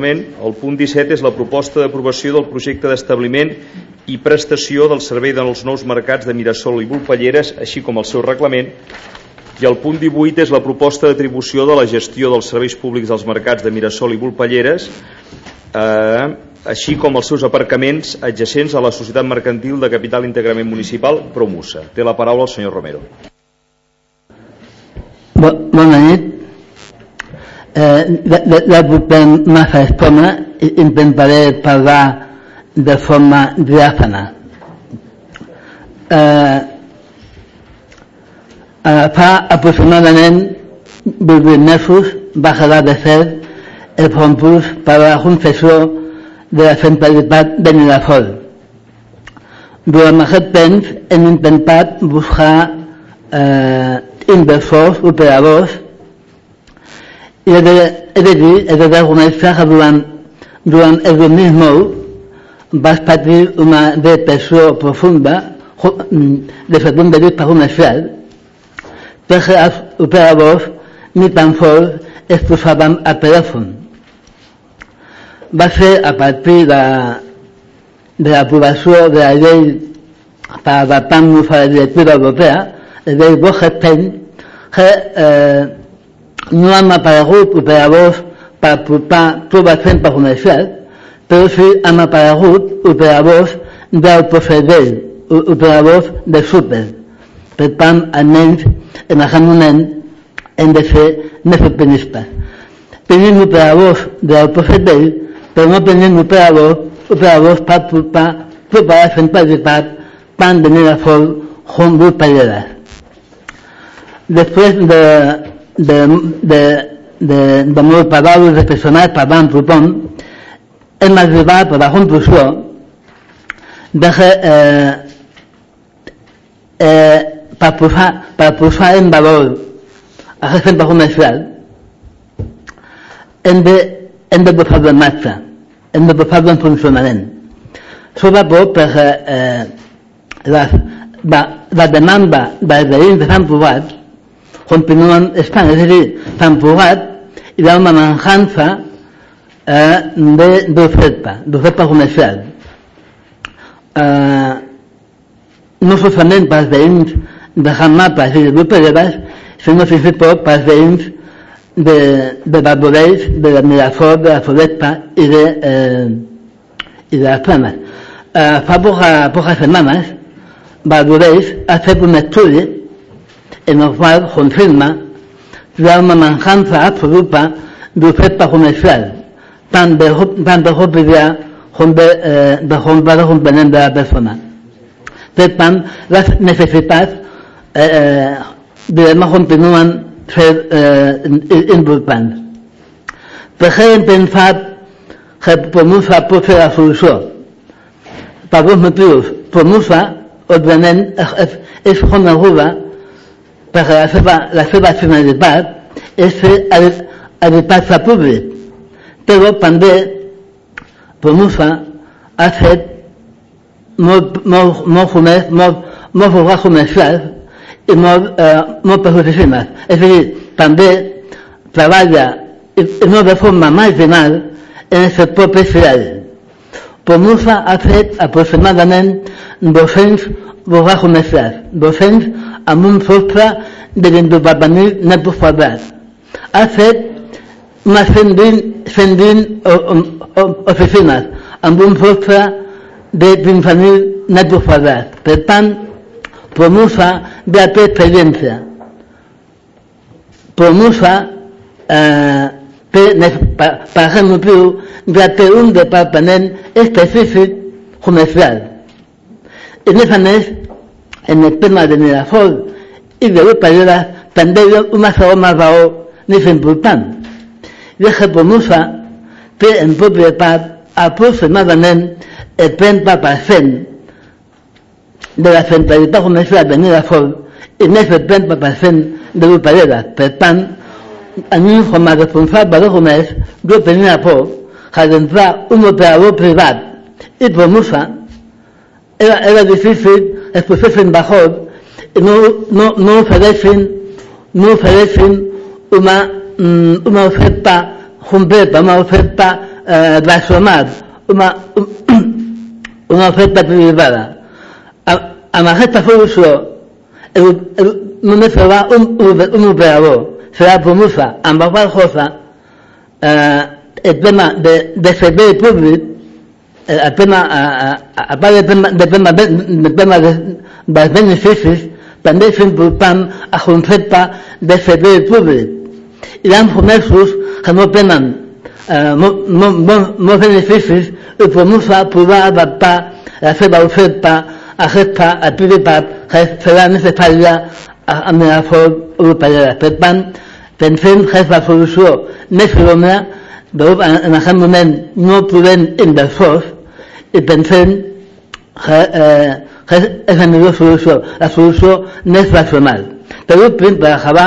El punt 17 és la proposta d'aprovació del projecte d'establiment i prestació del servei dels nous mercats de Mirasol i Volpelleres, així com el seu reglament. I el punt 18 és la proposta d'atribució de la gestió dels serveis públics dels mercats de Mirasol i Volpelleres, així com els seus aparcaments adjacents a la Societat Mercantil de Capital Íntegrament Municipal, Promusa. Té la paraula el senyor Romero. Bona nit. La propera estona intentaré parlar de forma diàfana. Fa aproximadament 18 mesos va quedar de fer el concurs per a la concessió de la centralitat de Mirasol. Durant aquest temps hem intentat buscar inversors, operadors, i he de reconèixer que durant el 2009 vaig patir una depressió profunda des del punt de vista comercial, perquè els operadors ni tan sols es posaven al telèfon. Va ser a partir de l'aprovació de la llei per adaptar-nos a la directiva europea, la llei Bolkestein, que no han aparegut operadors per aportar tot el centre comercial, però sí han aparegut operadors d'autoservei, operadors de súper. Per tant, almenys en aquest moment hem de ser més optimistes. Tenim operadors d'autoservei, però no tenim operadors per aportar tota la centralitat tant de Mirasol com Volpelleres. Després de moltes paraules de personal parlant amb tothom, hem arribat a la conclusió de que per posar en valor aquest centre comercial hem de posar-lo en marxa, hem de posar-lo en funcionament, sobretot perquè la demanda dels veïns de Sant Cugat continuen estant, és a dir, Sant Cugat hi ha una mancança d'oferta comercial. No solament pels veïns de Sant Mapes i de Volpelleres, sinó fins i tot pels veïns de Valldoreix, de Mirasol, de la Floresta i de les Planes. Fa poques setmanes Valldoreix ha fet un estudi en el qual confirma que hi ha una mancança absoluta d'oferta comercial, tant de copiar com de comprar el component de la persona. Per tant, les necessitats continuen sent importants. Per què hem pensat que Promusa pot ser la solució? Per dos motius. Promusa, òbviament, és coneguda perquè la seva finalitat és fer habitatge públic, però també Promusa ha fet molts locals comercials i moltes oficines. És a dir, també treballa i no de forma marginal en el sector terciari. Promusa ha fet aproximadament 200 locals comercials, 200 amb un sostre de 24.000 metres quadrats. Ha fet unes 120 oficines amb un sostre de 15.000 metres quadrats. Per tant, Promusa ja té experiència. Promusa per aquest motiu ja té un departament específic comercial. I a més, en el tema de Mirasol i de Volpelleres també hi ha una segona raó més important. I és que Promusa té en propietat aproximadament el 30% de la centralitat comercial de Mirasol i més del 30% de Volpelleres. Per tant, a mi com a responsable de comerç jo tenia por que d'entrar un operador privat i Promusa era difícil es posessin d'acord i no ofereixin una oferta completa, una oferta transformar una oferta privada. Amb aquesta solució només serà un operador, serà Promusa, amb la qual cosa el tema de servei públic, el tema, a part del tema dels beneficis, també és important el concepte de servei públic. Hi ha comerços que no tenen molts beneficis i Promusa podrà adaptar la seva oferta a aquesta activitat que serà necessària amb la Mirasol Volpelleres. Per tant, pensem que és la solució més idònea, en aquest moment no trobem inversors i pensem que és la millor solució, la solució més racional. Per últim, per acabar,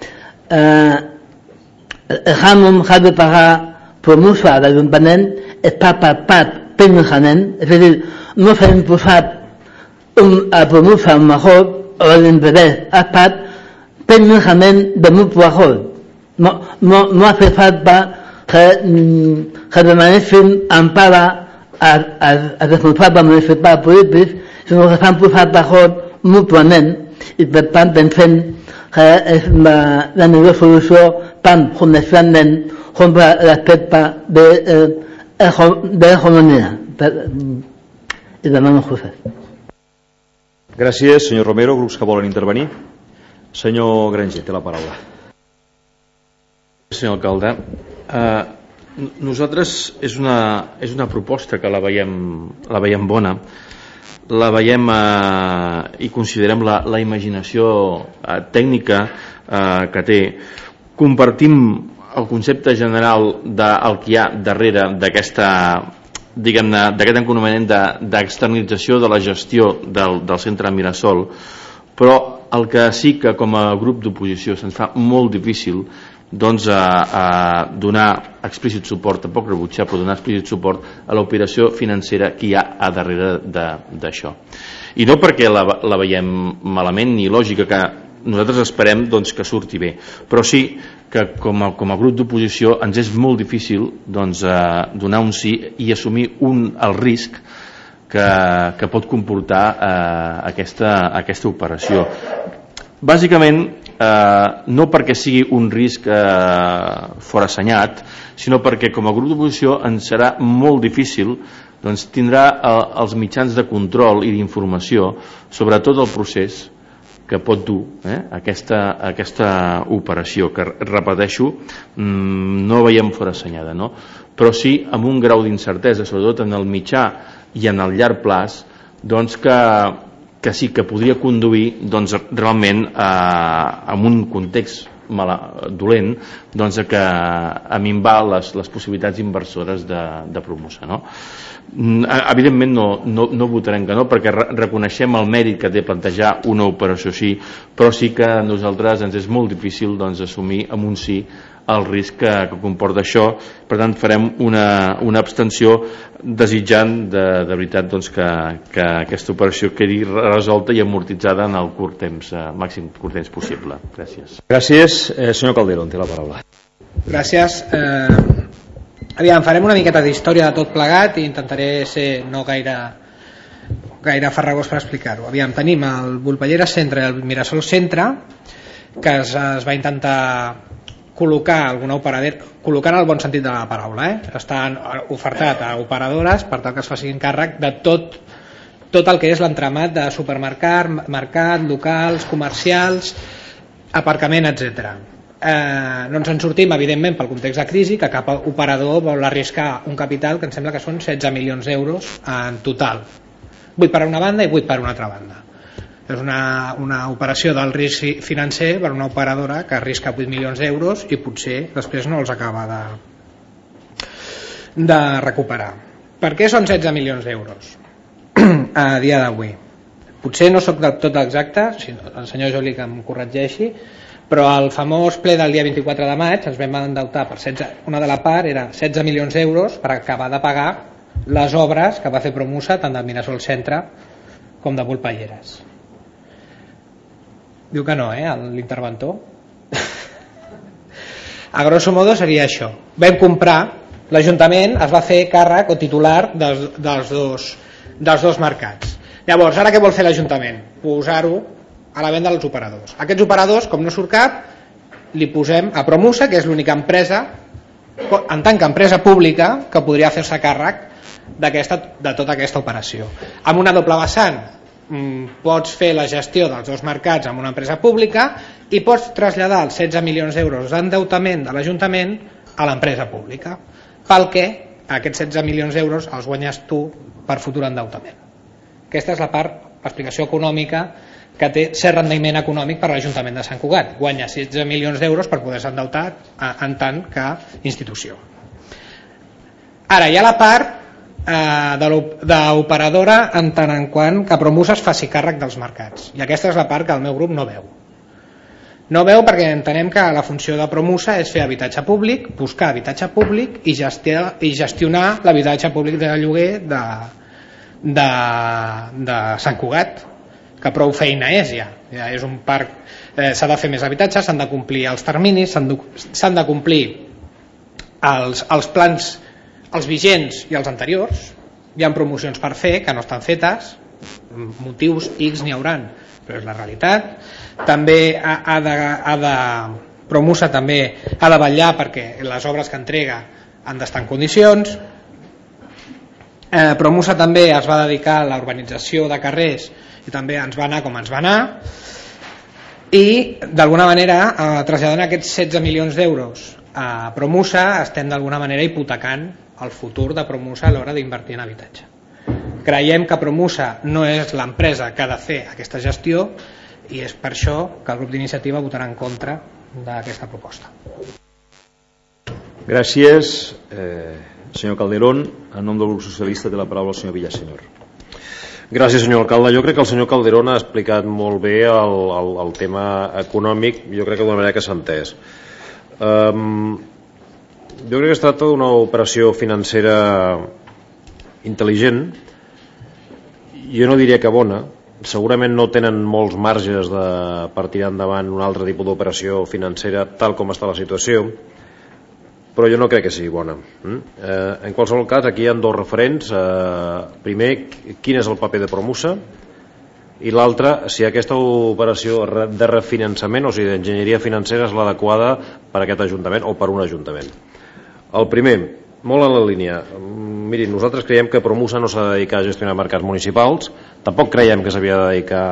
el cànon que ha de pagar Promusa de l'Ajuntament està pactat tècnicament, és a dir, no s'ha imposat a Promusa un mejor o l'interès, ha estat tècnicament de mutuo acuerdo. No hace falta que demanessin empara als responsables municipals polítics, sinó que s'han posat d'acord mútuament i per tant pensem que és la millor solució tant comercialment com per l'aspecte d'economia. I demano coses. Gràcies, senyor Romero. Grups que volen intervenir? Senyor Granger, té la paraula. Senyor alcalde, nosaltres és una proposta que la veiem bona, la veiem i considerem la imaginació tècnica que té. Compartim el concepte general del que hi ha darrere d'aquest encomanament d'externalització de la gestió del centre Mirasol, però el que sí que com a grup d'oposició se'ns fa molt difícil doncs donar explícit suport, tampoc rebutjar, però donar explícit suport a l'operació financera que hi ha a darrere d'això. I no perquè la veiem malament ni lògica, que nosaltres esperem doncs, que surti bé, però sí que com a grup d'oposició ens és molt difícil doncs, donar un sí i assumir el risc que pot comportar aquesta operació. Bàsicament, no perquè sigui un risc forassenyat, sinó perquè com a grup d'oposició ens serà molt difícil doncs, tindrà els mitjans de control i d'informació sobre tot el procés que pot dur aquesta operació, que repeteixo, no veiem forassenyada, no? Però sí amb un grau d'incertesa, sobretot en el mitjà i en el llarg plaç, doncs que sí que podria conduir doncs, realment en un context dolent doncs, a minvar les possibilitats inversores de Promusa, no? Evidentment no votarem que no, perquè reconeixem el mèrit que té plantejar una operació així, però sí que a nosaltres ens és molt difícil doncs, assumir amb un sí el risc que comporta això. Per tant farem una abstenció desitjant de veritat doncs, que aquesta operació quedi resolta i amortitzada en el màxim curt temps possible. Gràcies. Gràcies. Senyor Calderón, té la paraula. Gràcies. Aviam, farem una miqueta d'història de tot plegat i intentaré ser no gaire farragós per explicar-ho. Aviam, tenim el Volpelleres Centre i el Mirasol Centre, que es va intentar col·locar alguna operadora, col·locar en el bon sentit de la paraula, estan ofertat a operadores per tal que es facin càrrec de tot el que és l'entramat de supermercat, locals, comercials, aparcament, etc. No ens en sortim, evidentment, pel context de crisi, que cap operador vol arriscar un capital que em sembla que són 16 milions d'euros en total, 8 per una banda i 8 per una altra banda. És una operació del risc financer per una operadora que arrisca 8 milions d'euros i potser després no els acaba de recuperar. Per què són 16 milions d'euros a dia d'avui? Potser no sóc del tot exacte, si el senyor Joli que em corregeixi, però al famós ple del dia 24 de maig ens vam endeutar per 16, una de la part era 16 milions d'euros per acabar de pagar les obres que va fer Promusa tant de Mirasol Centre com de Volpelleres. Diu que no, l'interventor. A grosso modo seria això. Vam comprar l'Ajuntament es va fer càrrec o titular dels dos mercats. Llavors, ara què vol fer l'Ajuntament? Posar-ho a la venda dels operadors. Aquests operadors, com no surt cap, li posem a Promusa, que és l'única empresa, en tant que empresa pública, que podria fer-se càrrec de tota aquesta operació. Amb una doble vessant, pots fer la gestió dels dos mercats amb una empresa pública i pots traslladar els 16 milions d'euros d'endeutament de l'Ajuntament a l'empresa pública, pel que aquests 16 milions d'euros els guanyes tu per futur endeutament. Aquesta és la l'explicació econòmica que té cert rendiment econòmic per l'Ajuntament de Sant Cugat. Guanya 16 milions d'euros per poder-se endeutar en tant que institució. Ara hi ha la part d'operadora en tant en quant que Promusa es faci càrrec dels mercats, i aquesta és la part que el meu grup no veu. No veu perquè entenem que la funció de Promusa és fer habitatge públic, buscar habitatge públic i gestionar l'habitatge públic de lloguer de Sant Cugat, que prou feina és ja és un parc, s'ha de fer més habitatge, s'han de complir els terminis, s'han de complir els plans, els vigents i els anteriors. Hi ha promocions per fer que no estan fetes, motius X n'hi hauran, però és la realitat. També Promusa també ha de vetllar perquè les obres que entrega han d'estar en condicions. Promusa també es va dedicar a la urbanització de carrers i també ens va anar com ens va anar, i d'alguna manera traslladant aquests 16 milions d'euros a Promusa estem d'alguna manera hipotecant el futur de Promusa a l'hora d'invertir en habitatge. Creiem que Promusa no és l'empresa que ha de fer aquesta gestió i és per això que el grup d'iniciativa votarà en contra d'aquesta proposta. Gràcies, senyor Calderón. En nom del grup socialista té la paraula el senyor Villaseñor. Gràcies, senyor alcalde. Jo crec que el senyor Calderón ha explicat molt bé el tema econòmic, jo crec que d'una manera que s'ha entès. Jo crec que es tracta d'una operació financera intel·ligent, jo no diria que bona, segurament no tenen molts marges per tirar endavant un altre tipus d'operació financera tal com està la situació, però jo no crec que sigui bona. En qualsevol cas, aquí hi ha dos referents. Primer, quin és el paper de Promusa, i l'altre, si aquesta operació de refinançament, o sigui d'enginyeria financera, és l'adequada per a aquest ajuntament o per un ajuntament. El primer, molt en la línia. Mirin, nosaltres creiem que Promusa no s'ha de dedicar a gestionar mercats municipals, tampoc creiem que s'havia de dedicar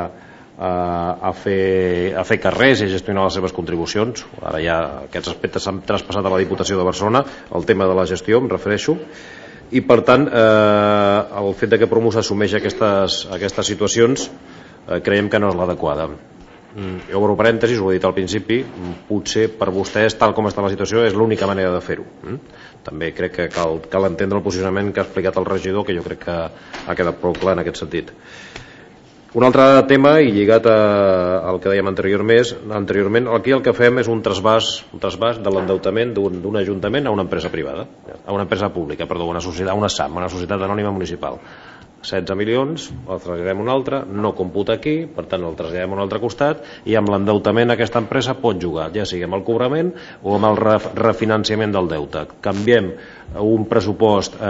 a fer carrers i a gestionar les seves contribucions. Ara ja aquests aspectes s'han traspassat a la Diputació de Barcelona, el tema de la gestió em refereixo, i per tant el fet de que Promusa assumeix aquestes situacions creiem que no és l'adequada. Jo obro parèntesis, ho he dit al principi, potser per vostès, tal com està la situació, és l'única manera de fer-ho. També crec que cal entendre el posicionament que ha explicat el regidor, que jo crec que ha quedat prou clar en aquest sentit. Un altre tema, i lligat al que dèiem anteriorment, aquí el que fem és un trasbàs de l'endeutament d'un ajuntament a una empresa privada, a una empresa pública, perdó, una SAM, una societat anònima municipal. 16 milions, el traslladem a un altre, no computa aquí, per tant el traslladem a un altre costat, i amb l'endeutament aquesta empresa pot jugar, ja sigui amb el cobrament o amb el refinanciament del deute. Canviem un pressupost,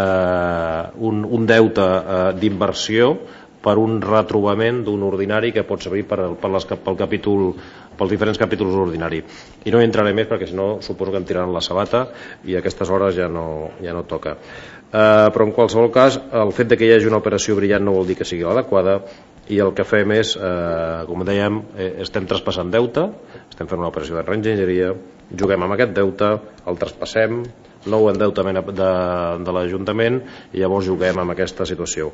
un deute d'inversió per un retrobament d'un ordinari que pot servir pels diferents capítols ordinaris. I no hi entraré més perquè si no suposo que em tiraran la sabata i a aquestes hores ja no toca. Però en qualsevol cas el fet de que hi hagi una operació brillant no vol dir que sigui l'adequada, i el que fem és, com dèiem, estem traspassant deute, estem fent una operació de reenginyeria, juguem amb aquest deute, el traspassem, nou endeutament de l'Ajuntament, i llavors juguem amb aquesta situació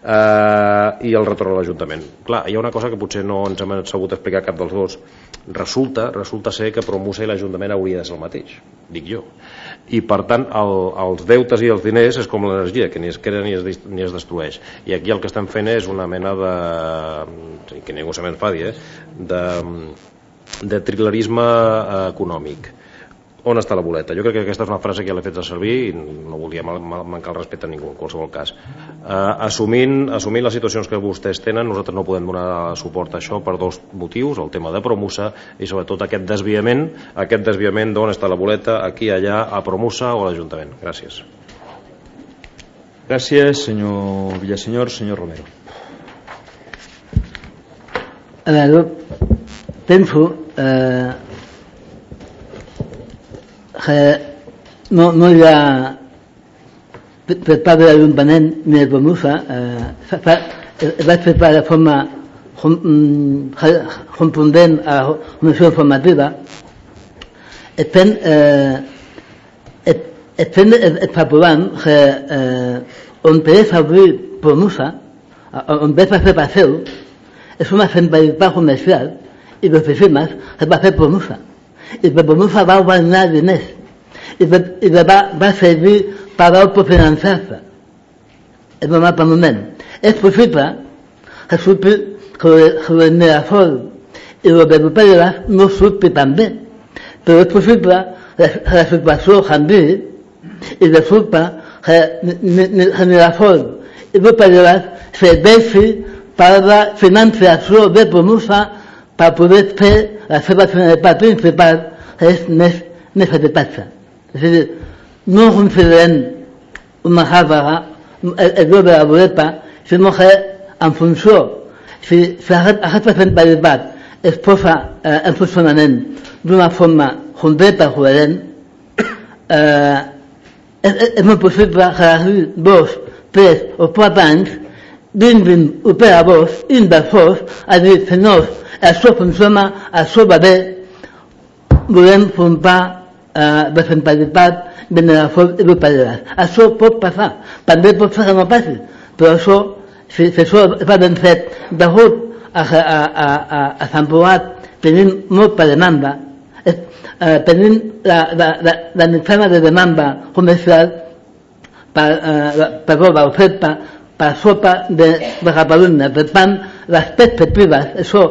i el retorn a l'Ajuntament. Clar, hi ha una cosa que potser no ens hem sabut explicar cap dels dos. Resulta ser que Promusa i l'Ajuntament hauria de ser el mateix, dic jo, i per tant els deutes i els diners és com l'energia, que ni es crea ni es destrueix, i aquí el que estem fent és una mena de, que ningú se m'enfadi, de trilerisme econòmic. On està la boleta? Jo crec que aquesta és una frase que ja l'he fet servir i no volia mancar el respecte a ningú en qualsevol cas. Assumint les situacions que vostès tenen, nosaltres no podem donar suport a això per dos motius: el tema de Promusa i sobretot aquest desviament d'on està la boleta, aquí, allà, a Promusa o a l'Ajuntament. Gràcies. Gràcies, senyor Villasenyor. Senyor Romero. A veure, penso que no hi ha per part de l'Ajuntament ni de Pomusa vaig fer de forma contundent a la comissió informativa estem extrapolant que on podés obrir Pomusa, on podés fer paseo, és una centralitat comercial i d'oficines que va fer Pomusa. I per Pomusa va guanyar diners i va servir per autofinanciar-se. És un altre moment. És possible que surti que el Mirasol i el Vilupalleres no surti tan bé, però és possible que la situació canviï i resulta que el Mirasol i el Vilupalleres serveixi per la financiació de Pomusa per poder fer la seva finalitat principal, que és més habitatge. És a dir, no considerem una càrrega el lloc de la boleta, sinó que en funció si aquesta centralitat es posa en funcionament d'una forma completa, coherent, és molt possible que d'aquí 2, 3 o 4 anys vinguin operadors, inversors, a dir, senyors, això funciona, això va bé, volem comprar de centralitat de Mirasol i Vilupalleres. Això pot passar, també pot ser que no passi, però això, si això va ben fet, degut a Sant Cugat tenim molta demanda, tenim la mitjana de demanda comercial per l'oferta per sota de Catalunya. Per tant, les perspectives, això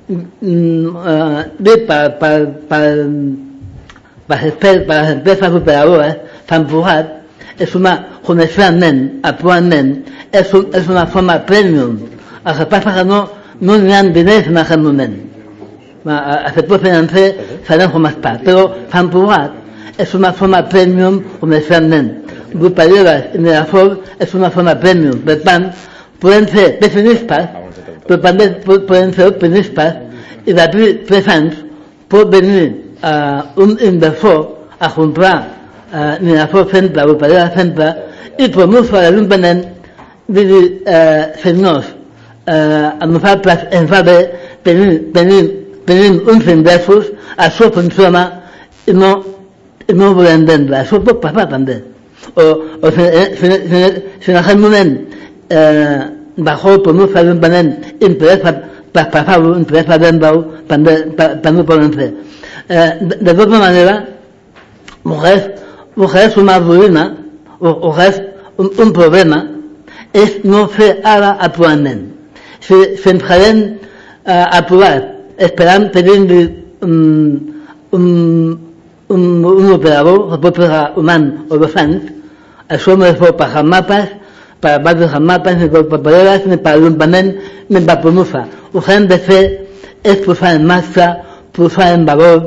dit per les empreses operadores, Sant Cugat és comercialment, actualment, és una forma premium. El que passa que no hi ha diners en aquest moment. El sector financer sabem com està, però Sant Cugat és una forma premium comercialment. Vilupalleres i Mirasol és una forma premium. Per tant, podem ser pessimistes, però també podem ser optimistes, i d'aquí 3 anys pot venir un inversor a comprar Mirasol Centre, Vilupalleres Centre, i Pomusa l'Ajuntament dir, senyors, a nosaltres ens va bé, tenim uns ingressos, això funciona i no volem vendre. Això pot passar també. O si en aquest moment bajo Pomusa l'Ajuntament interessa traspasar-lo, interessa vendre-ho, també ho poden fer. De tota manera, el que és una ruïna, o que és un problema, és no fer ara actualment. Si ens quedem apurats esperant que vingui un operador que pot posar un any o 2 anys, això no es pot per els mapes, per diversos mapes, ni per Vilupalleres, ni per l'Ajuntament, ni per Pomusa. El que hem de fer és posar en marxa, posar en valor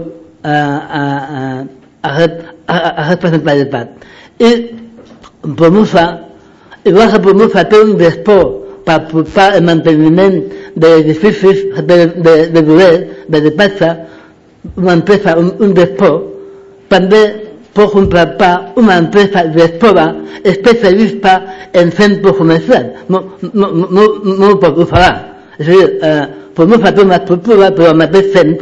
aquesta centralitat. I Pomusa, igual que Pomusa té un despò per portar el manteniment d'edificis de lloguer, d'habitatge, una empresa, un despò, també pot contractar una empresa gestora especialista en centros comercials. No ho farà. És a dir, Pomusa té una estructura, però al mateix temps,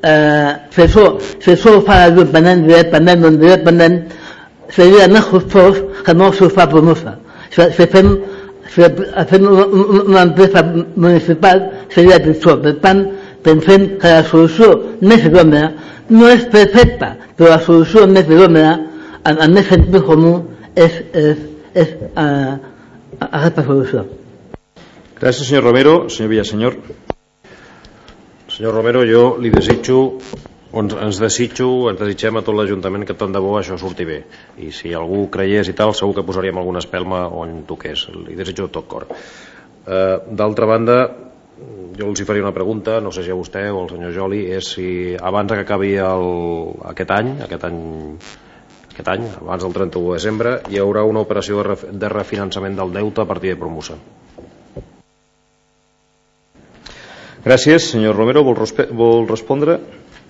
si això ho fa l'Ajuntament directament o indirectament, seria més costós que no s'ho fa Pomusa. Si fem una empresa municipal seria pitjor. Per tant, pensem que la solució més idònea no és perfecta, però la solució més idònea, en més sentit comú, és aquesta solució. Gràcies, senyor Romero. Senyor Villasenyor. Senyor Romero, jo li desitjo, ens desitgem a tot l'Ajuntament que tant de bo això surti bé, i si algú creiés i tal, segur que posaríem alguna espelma on toqués. Li desitjo de tot cor. D'altra banda, jo els hi faria una pregunta, no sé si a vostè o al senyor Joli, és si abans que acabi aquest any aquest any, abans del 31 de desembre, hi haurà una operació de refinançament del deute a partir de Promusa. Gràcies. Senyor Romero, vol respondre?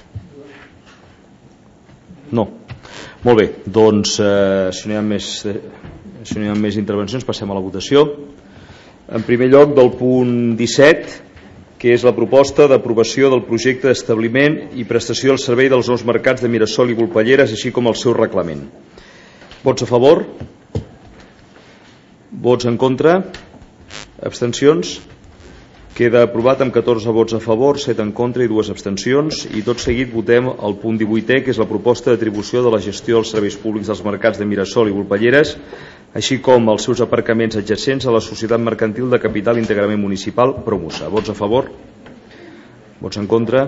No. Molt bé, doncs si no hi ha més intervencions passem a la votació. En primer lloc del punt 17, que és la proposta d'aprovació del projecte d'establiment i prestació del servei dels nous mercats de Mirasol i Volpelleres, així com el seu reglament. Vots a favor? Vots en contra? Abstencions? Queda aprovat amb 14 vots a favor, 7 en contra i 2 abstencions. I tot seguit votem el punt 18è, que és la proposta d'atribució de la gestió dels serveis públics dels mercats de Mirasol i Volpelleres, així com els seus aparcaments adjacents a la Societat Mercantil de Capital Íntegrament Municipal, Promusa. Vots a favor? Vots en contra?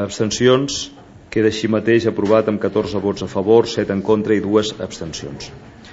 Abstencions? Queda així mateix aprovat amb 14 vots a favor, 7 en contra i 2 abstencions.